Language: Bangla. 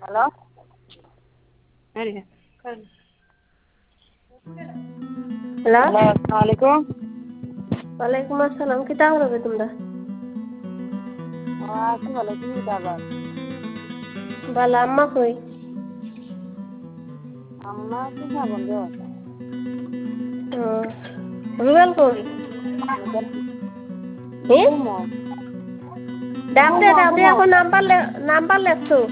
হ্যালো হ্যালো, হ্যালো আসসালামু আলাইকুম। ওয়ালাইকুম আসসালাম। কিতা করবে তোমরা? আছি ভালো, তুমি কি আবার? বালা আম্মা কই? আমরা কি না বন্ধ। রুবেল কই? হে? ঘুমো ডাক দে ঘুমো এখন ঘুমো নাম্বার লেখছো।